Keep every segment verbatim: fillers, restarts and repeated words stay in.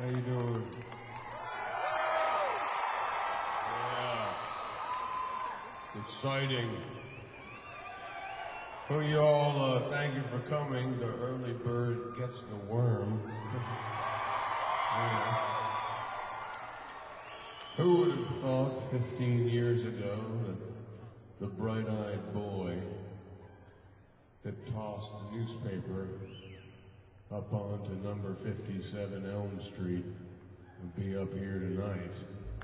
How you doing? Yeah. It's exciting. Well, you all, uh, thank you for coming. The early bird gets the worm. Yeah. Who would have thought fifteen years ago that the bright-eyed boy that tossed the newspaper up onto number fifty-seven Elm Street would be up here tonight?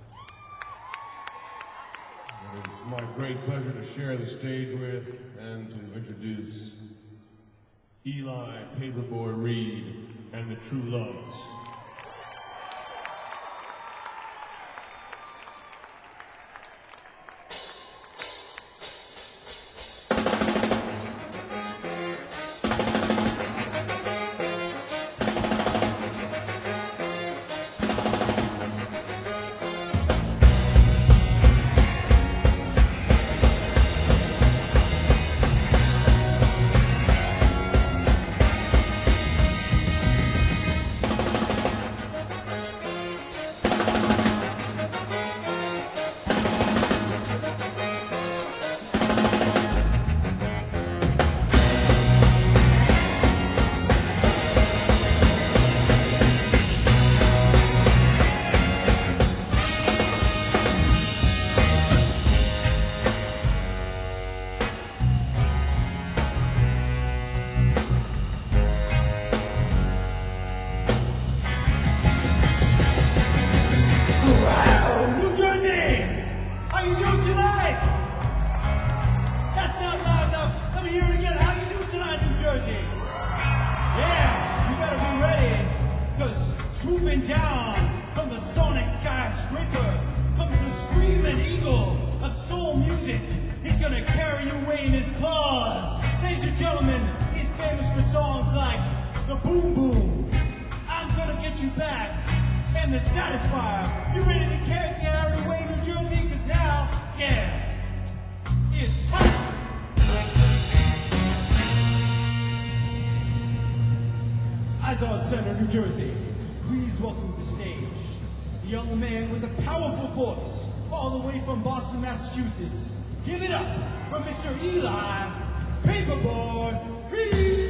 It is my great pleasure to share the stage with and to introduce Eli Paperboy Reed and the True Loves. Swooping down from the sonic skyscraper comes the screaming eagle of soul music. He's gonna carry you away in his claws. Ladies and gentlemen, he's famous for songs like The Boom Boom, I'm Gonna Get You Back, and The Satisfier. You ready to carry carried away New Jersey? Cause now, yeah, it's time. Izod Center, New Jersey. Please welcome to the stage the young man with a powerful voice, all the way from Boston, Massachusetts. Give it up for Mister Eli Paperboy Reed.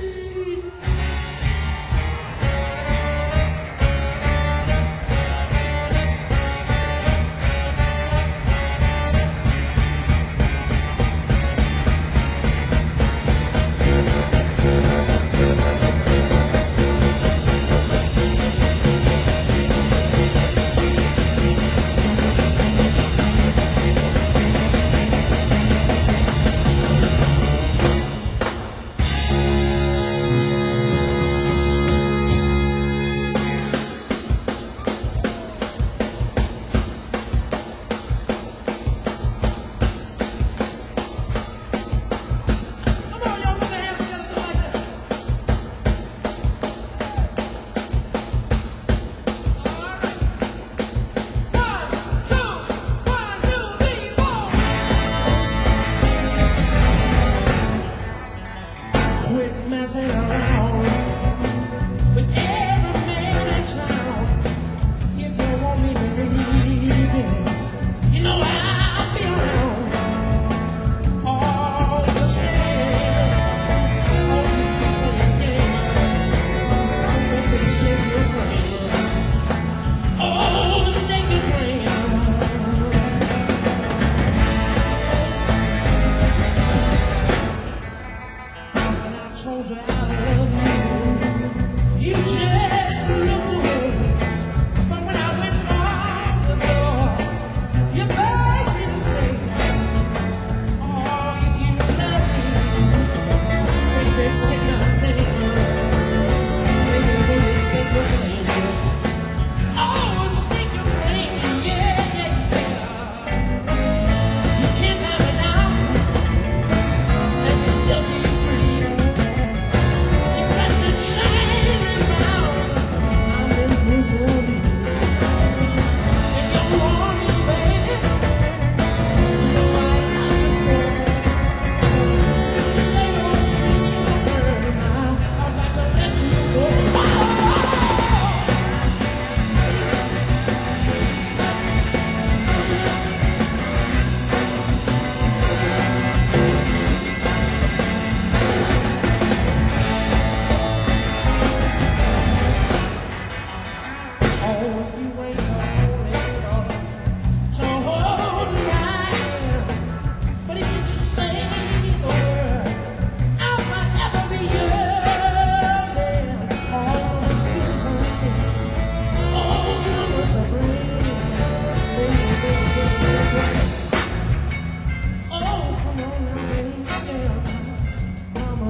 We'll be right back.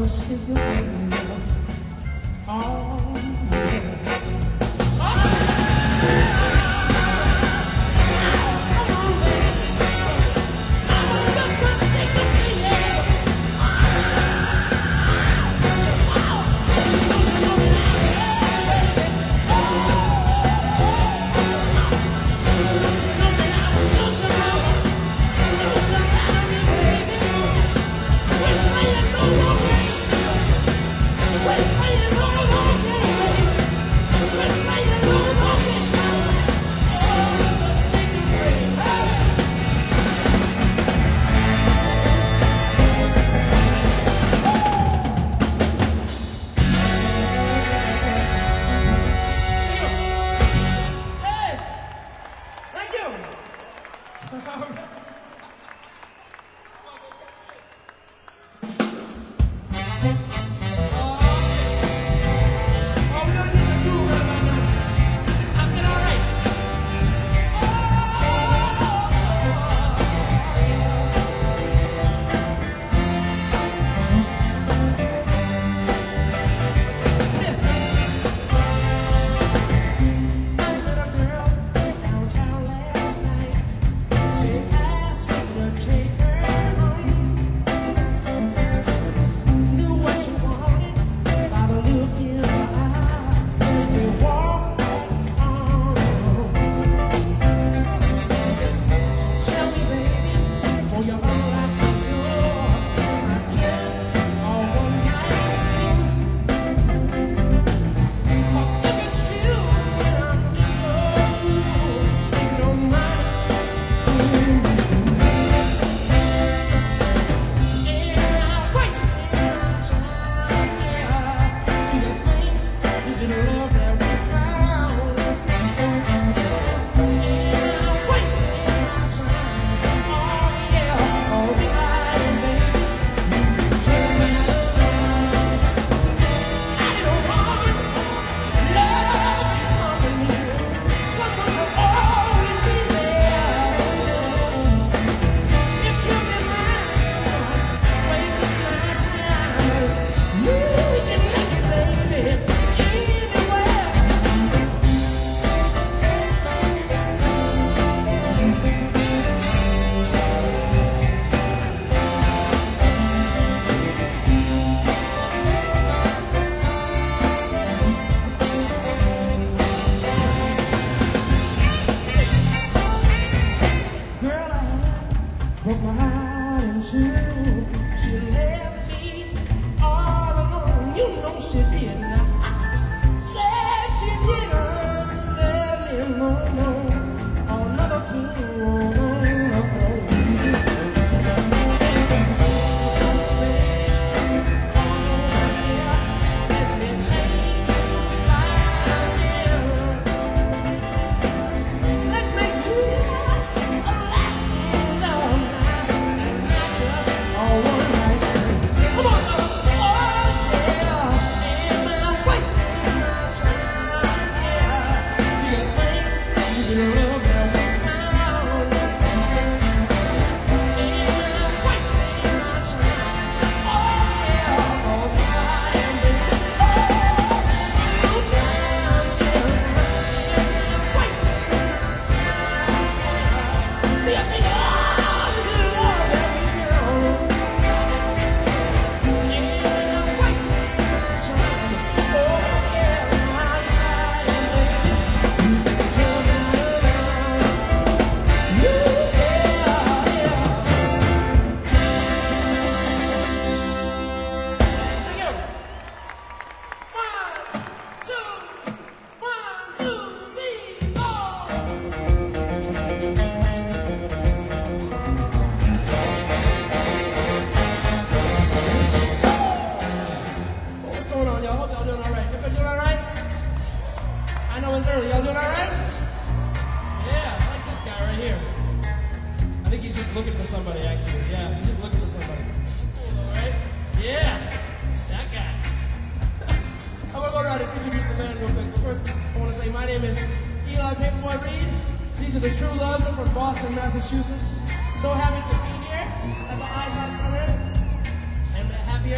Massachusetts. So happy to be here at the Izod Center and happier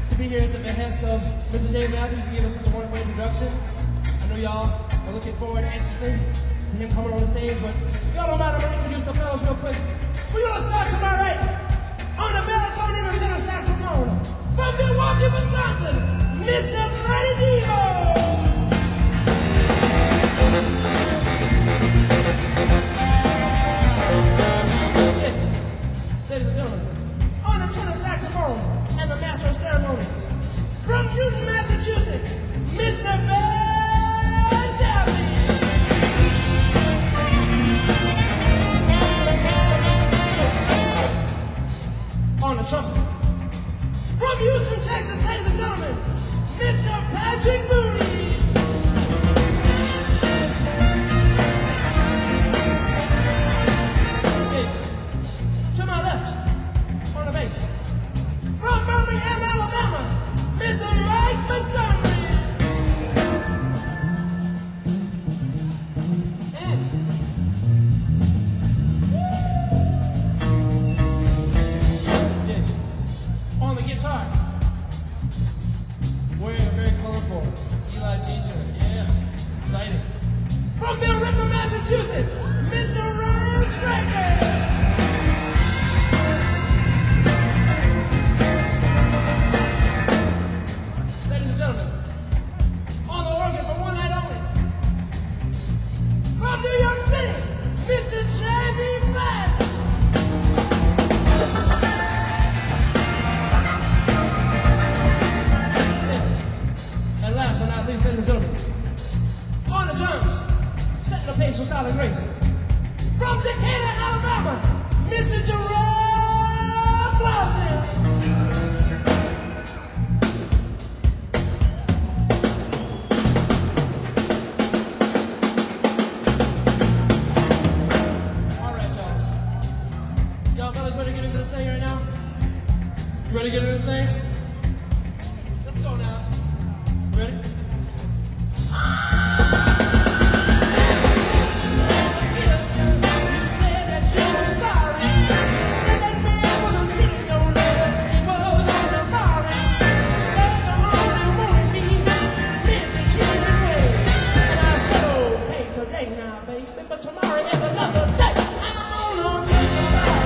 to be here at the behest of Mister Dave Matthews to give us such a wonderful introduction. I know y'all are looking forward anxiously to him coming on the stage, but y'all don't mind, I'm going to introduce the fellows real quick. We're going to start to my right on the baritone and the tenor saxophone from Milwaukee, Wisconsin, Mister Freddie Devo. Ladies and gentlemen, on the tenor saxophone and the master of ceremonies, from Newton, Massachusetts, Mister Ben Jaffe. On the trumpet, from Houston, Texas, ladies and gentlemen, Mister Patrick Mooney. From Birmingham, Alabama, Mister Ray Montgomery. And yeah, on the guitar, wearing a very colorful Eli t-shirt. Yeah, exciting. From Mill River, Massachusetts, Mister Ron Straker. On the organ for one night only, from New York City, Mister Jamie Flatt. And last but not least, ladies and gentlemen, on the drums, setting the pace with style and grace, from Decatur, Alabama, Mister Jerome Flautin. You ready to get into this thing? Let's go now. Ready? You said that you were sorry. You said that man wasn't stealing your love. He was on the borrowing. Said you only wanted me, meant to cheat away. And I said, oh, hey, today now, baby, but tomorrow is another day. I'm on a mission now.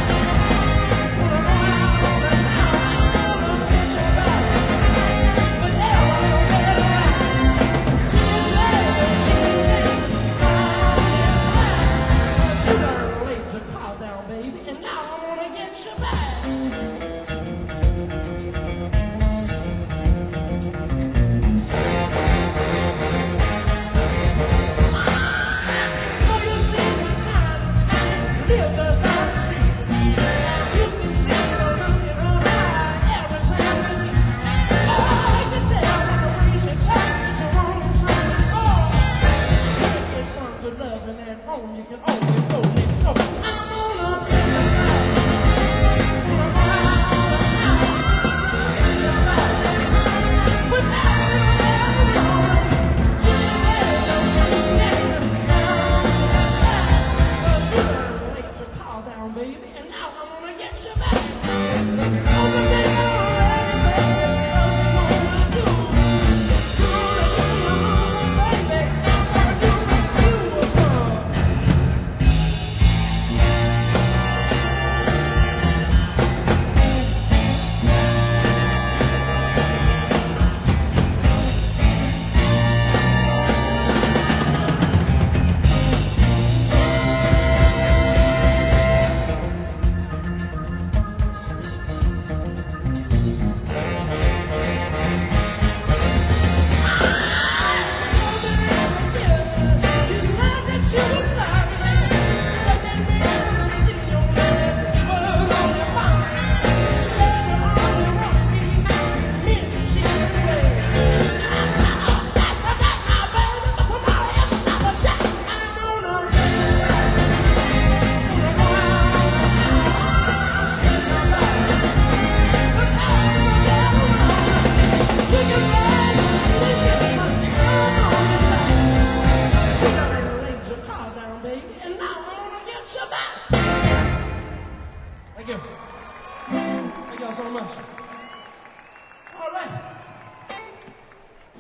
Thank you. Thank y'all so much. All right.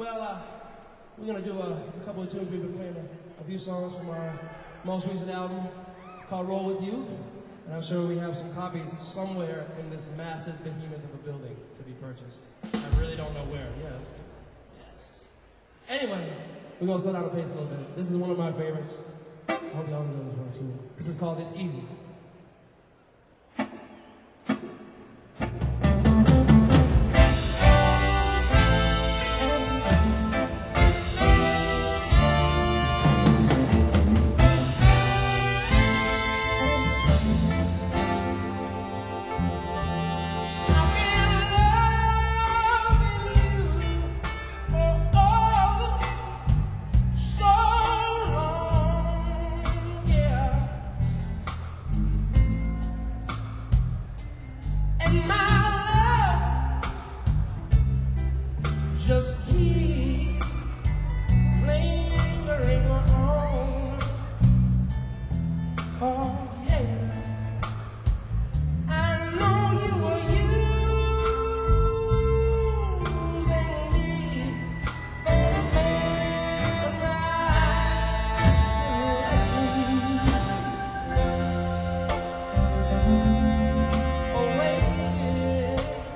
Well, uh, we're gonna do a, a couple of tunes. We've been playing a, a few songs from our most recent album called Roll With You. And I'm sure we have some copies somewhere in this massive behemoth of a building to be purchased. I really don't know where. Yeah. Yes. Anyway, we're gonna slow down the pace a little bit. This is one of my favorites. I hope y'all know this one too. This is called It's Easy. Just keep lingering on. Oh, yeah. I know you were using me for a man oh, wait.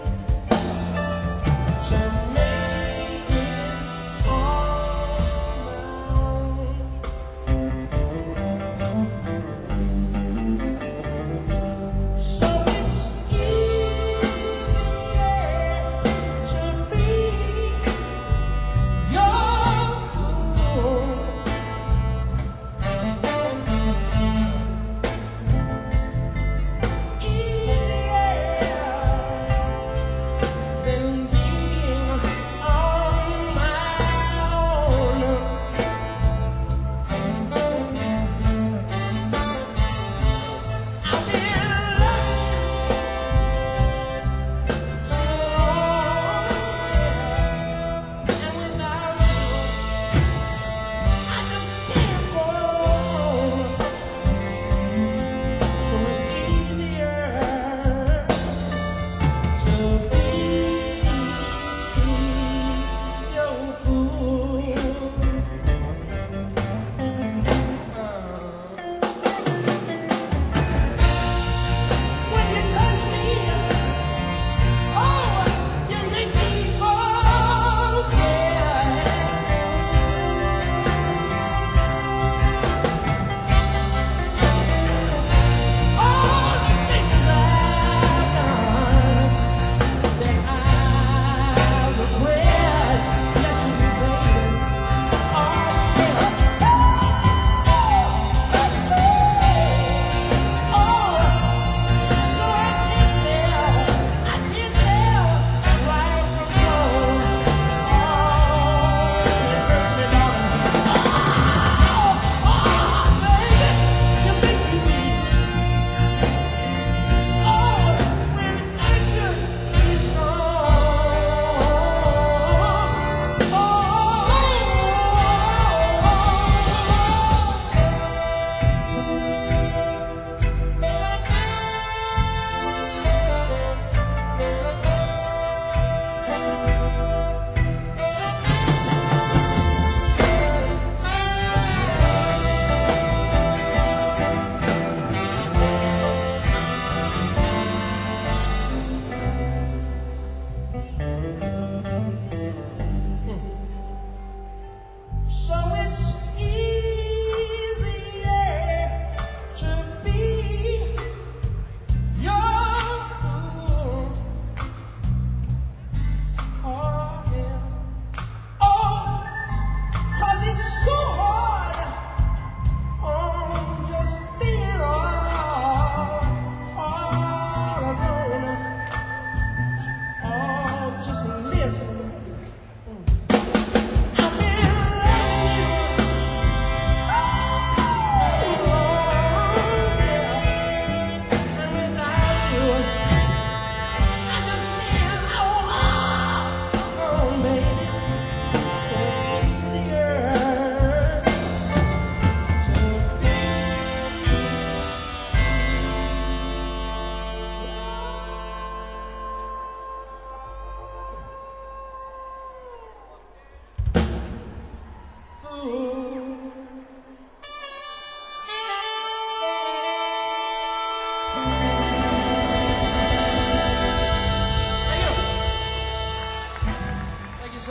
To make it all my own.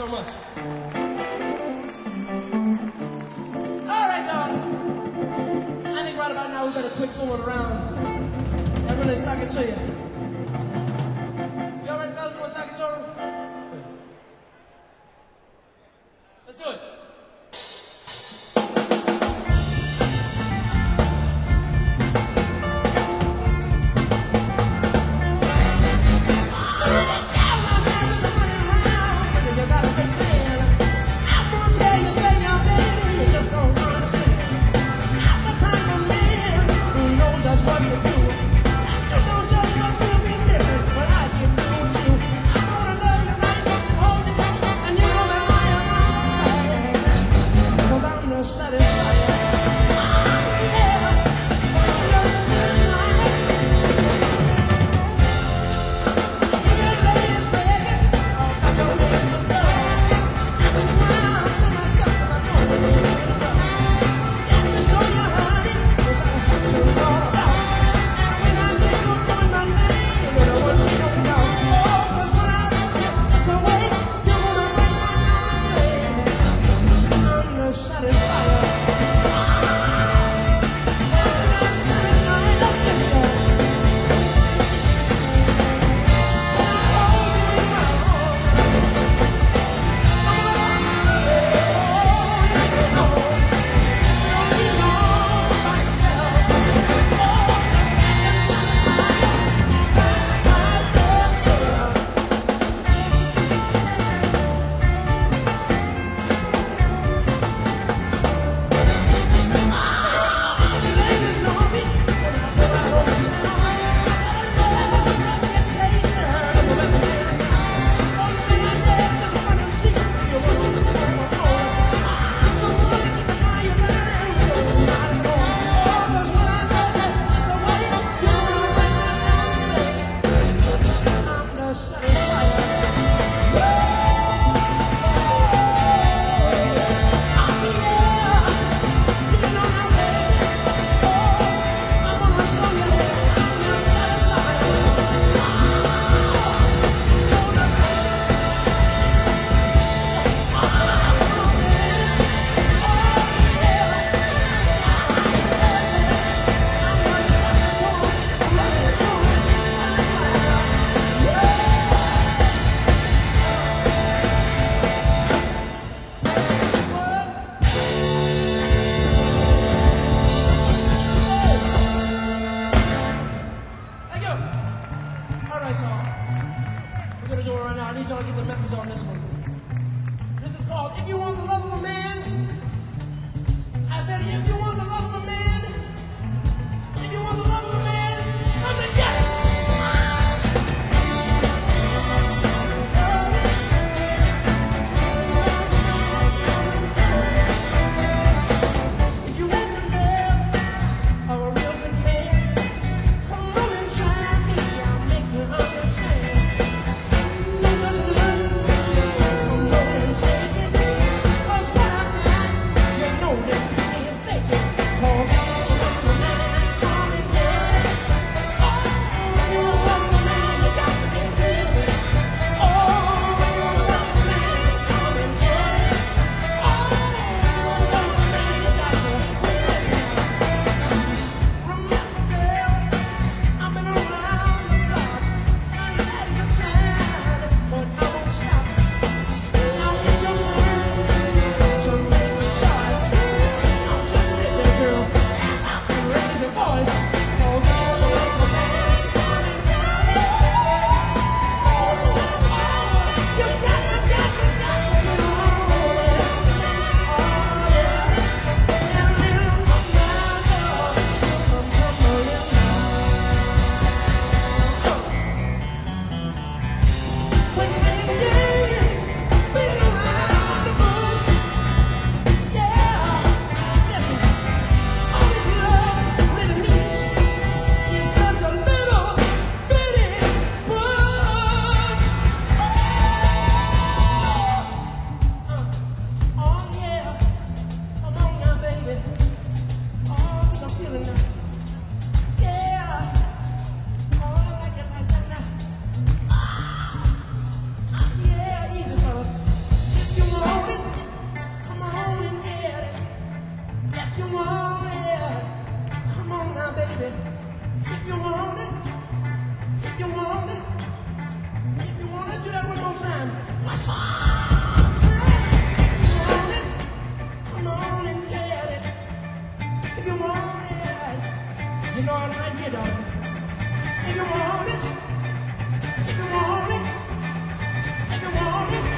so much. All right, y'all. I think right about now we better quit fooling around and really suck it to you. You all ready, fellas? You want to suck it to 'em? Let's do it. Just look, I'm going to take it. right here, dog. If you want it, if you want it, if you want it.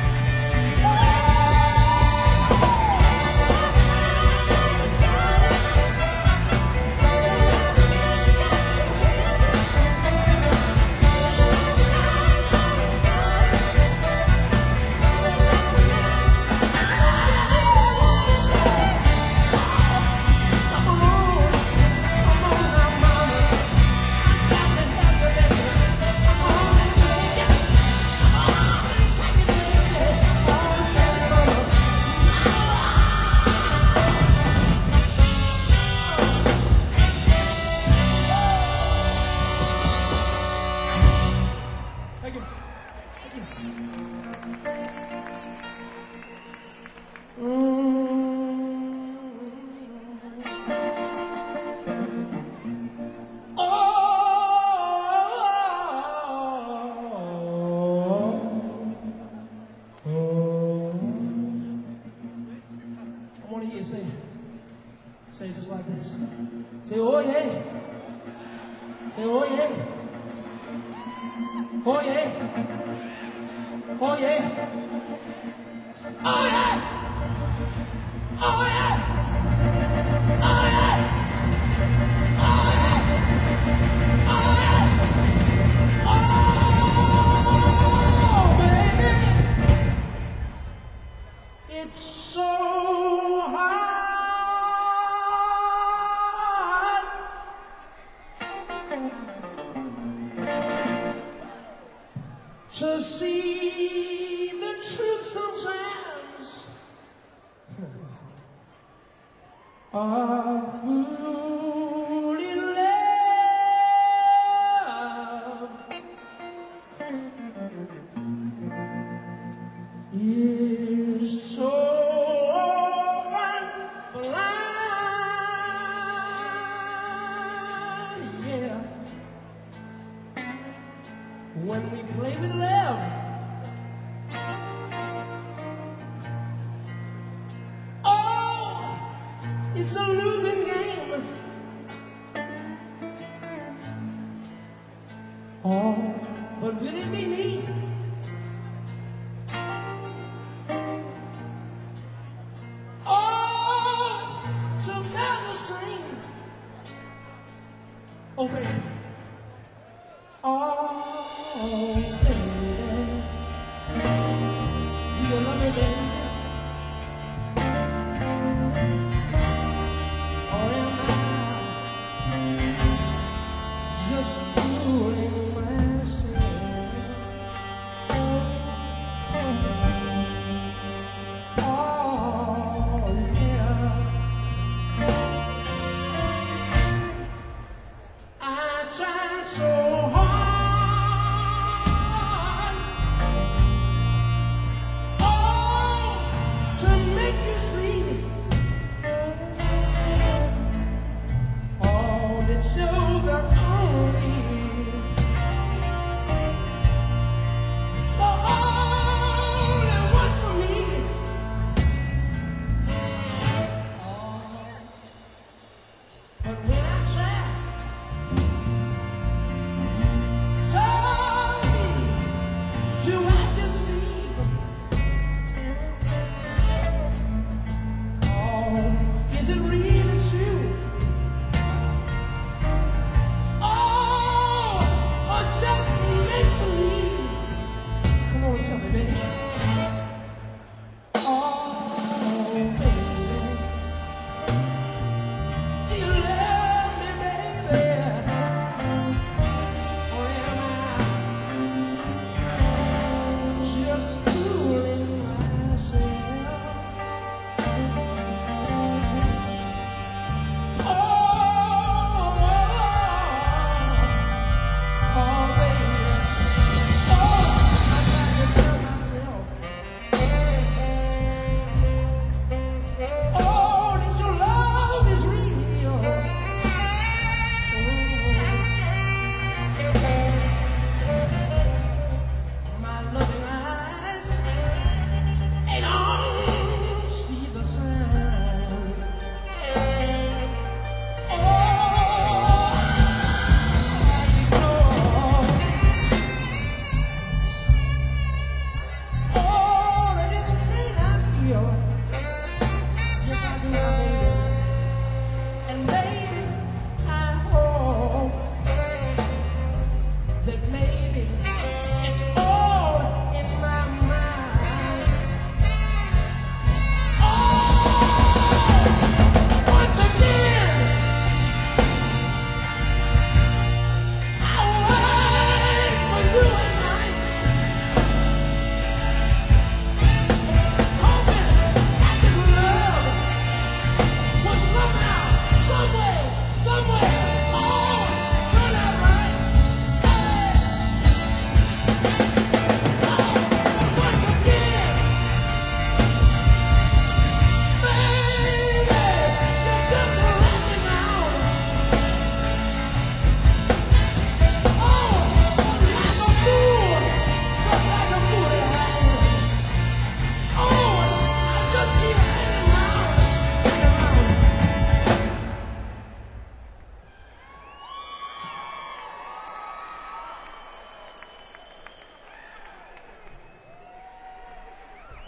Thank you. Thank you. Mm. Oh, oh, oh. I want to hear you say, say it just like this. Say, oh yeah. Say, oh yeah. Oh yeah. Oh yeah. Oh yeah. Oh yeah. Oh yeah. Oh yeah. Oh yeah. Oh baby, it's so hard to see the truth sometimes. A fool in love is so often blind, yeah. When we play with love, oh, it's a losing game. Oh, but will it be me? Oh, to never sing. Oh, baby. Oh, baby. Do you love me, baby? Or am I just fooling myself? Oh, yeah. I tried so hard, oh, to make you see, oh, that you're the only, the only one for me. Oh, but when I try,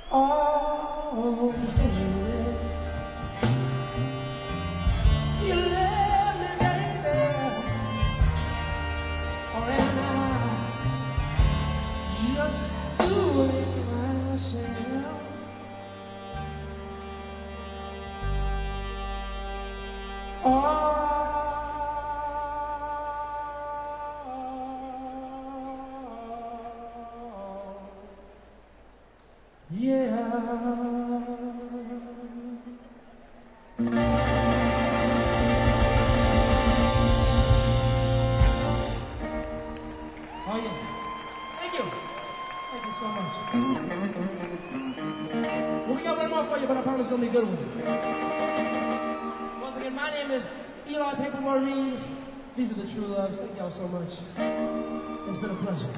Oh, yeah. Do you love me, baby? Or am I just fooling myself? Oh, yeah. Thank you. Thank you so much. Well, we got one more for you, but I promise it's going to be a good one. Once again, my name is Eli Paperboy Reed. These are the True Loves. Thank y'all so much. It's been a pleasure.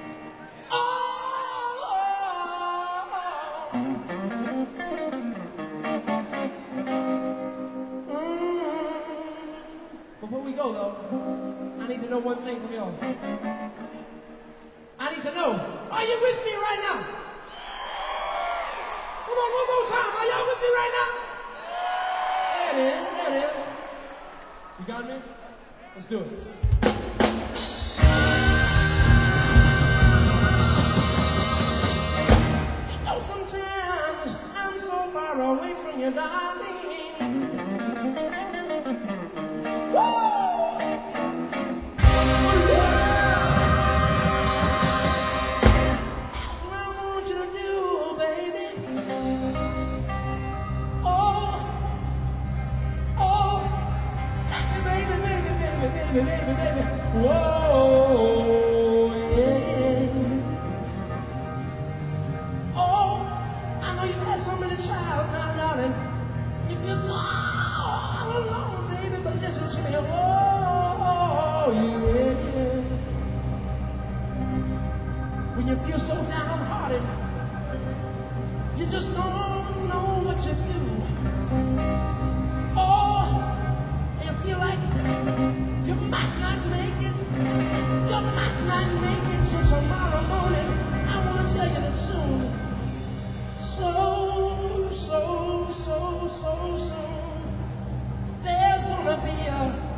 Before we go, though, I need to know one thing from y'all. I need to know, are you with me right now? Come on, one more time. Are y'all with me right now? There it is. There it is. You got me? Let's do it. You know, sometimes I'm so far away from you, darling. Baby, baby, baby, whoa, yeah. Oh, I know you've had so many trials now, darling. You feel so all alone, baby, but listen to me, oh, yeah. When you feel so downhearted, you just don't know what to do. Oh, you feel like you might not make it, you might not make it till tomorrow morning. I want to tell you that soon, so, so, so, so soon, there's gonna be a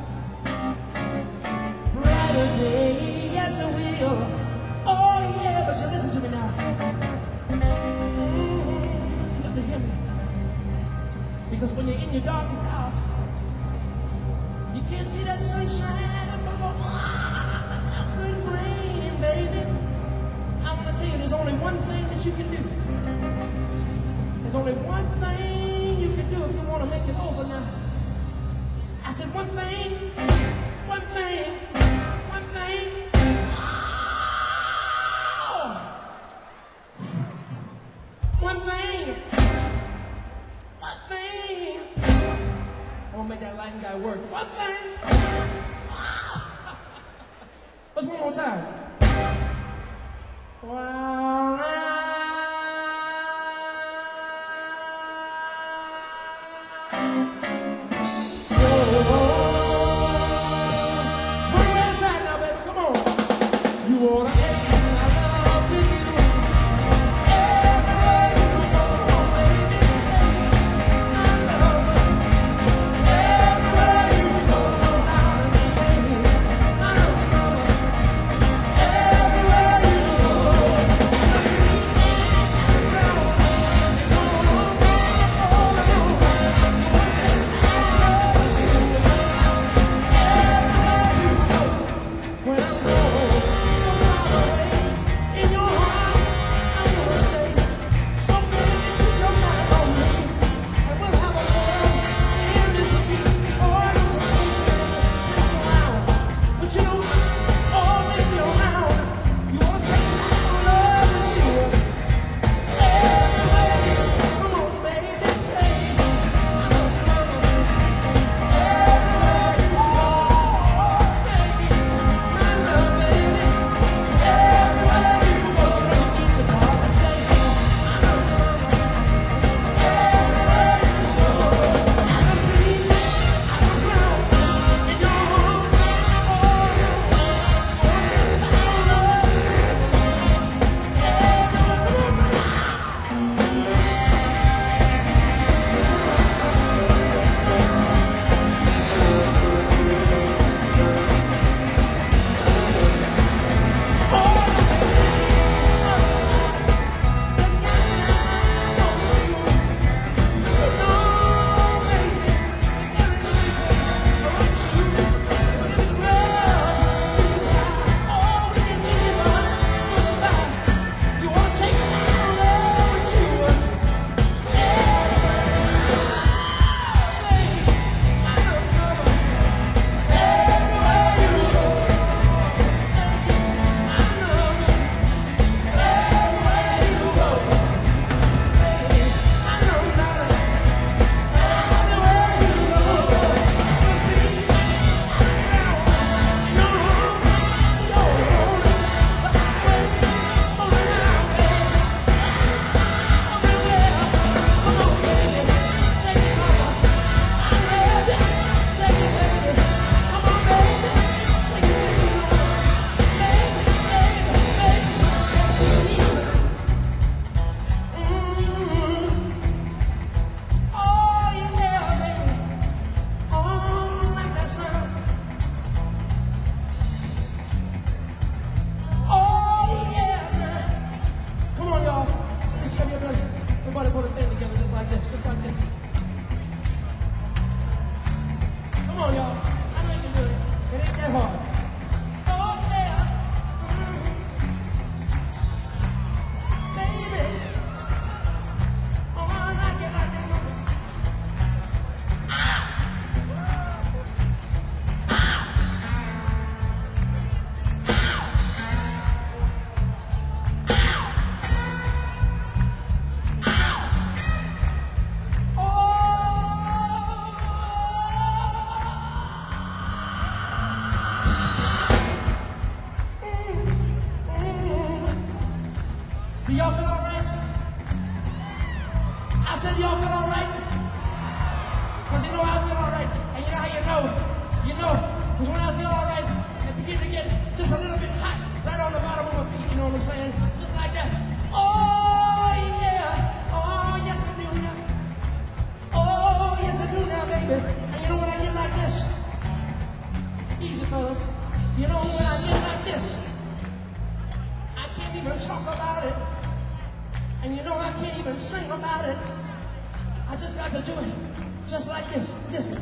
brighter day, yes it will. Oh yeah, but you listen to me now. Mm-hmm. You have to hear me. Because when you're in your darkest hour, you can't see that sunshine above good rain, baby. I want to tell you, there's only one thing that you can do. There's only one thing you can do if you want to make it over now. I said one thing, one thing, one thing. Oh. One thing, one thing. I'm gonna make that Latin guy work. One thing. Let's one more time. Well, put that aside now, baby. Come on. You wanna take my love with you? Everywhere you go, come on, baby. Take my love. Everywhere you go, darling, just take my love. I'm saying? Just like that. Oh, yeah. Oh, yes, I do now. Oh, yes, I do now, baby. And you know when I get like this? Easy, fellas. You know when I get like this? I can't even talk about it. And you know I can't even sing about it. I just got to do it just like this. Listen.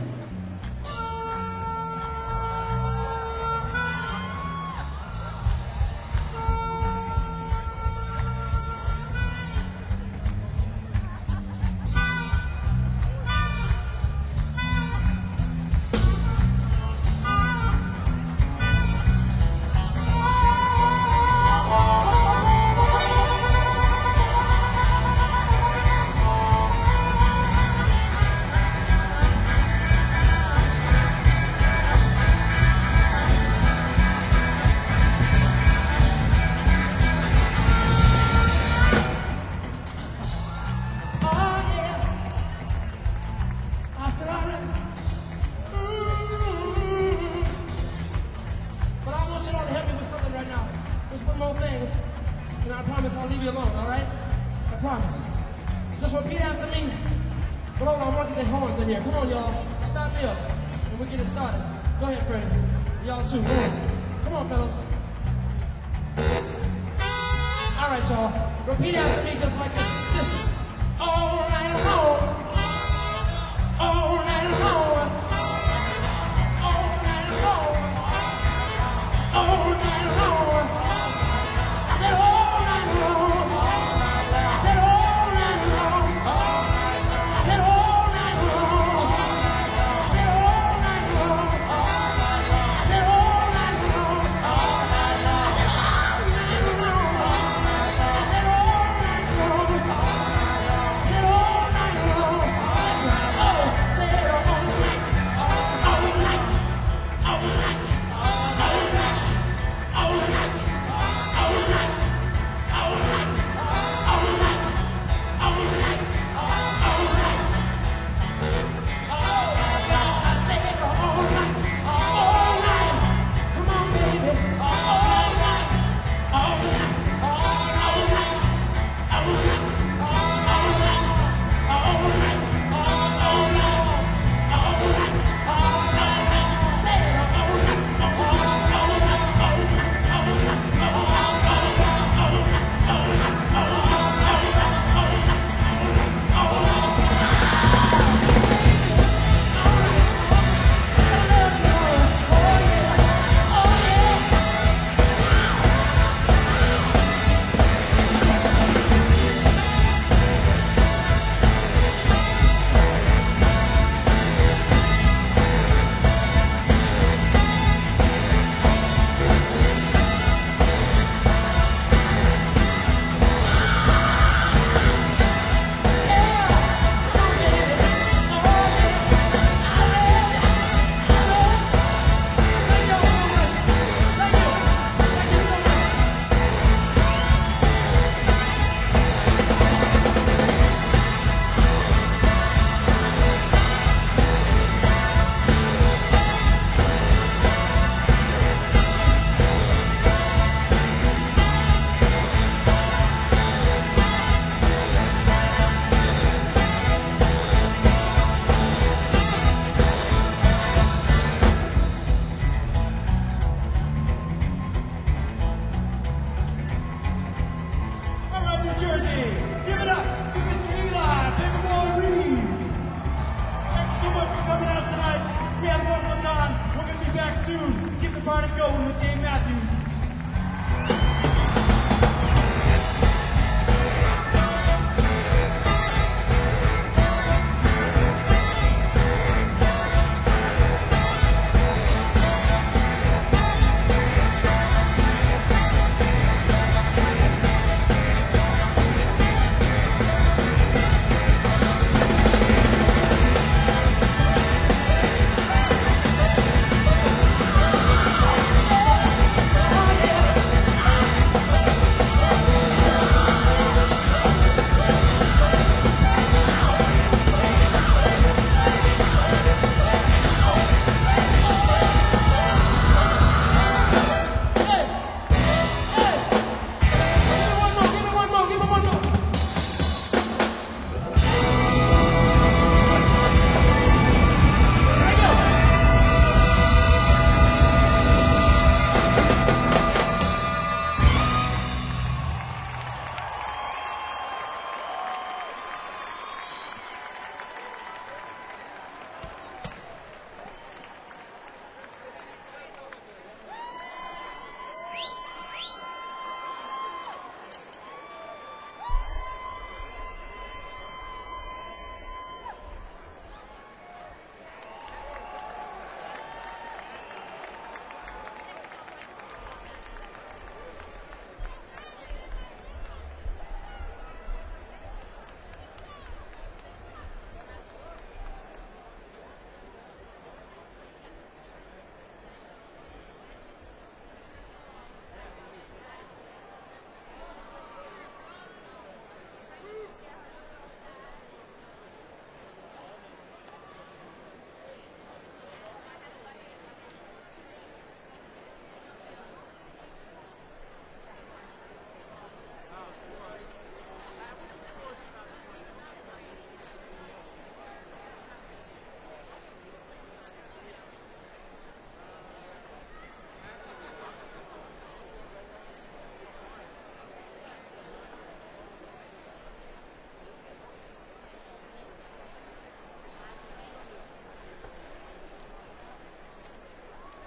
We had a wonderful time. We're going to be back soon. Keep the party going with Dave Matthews.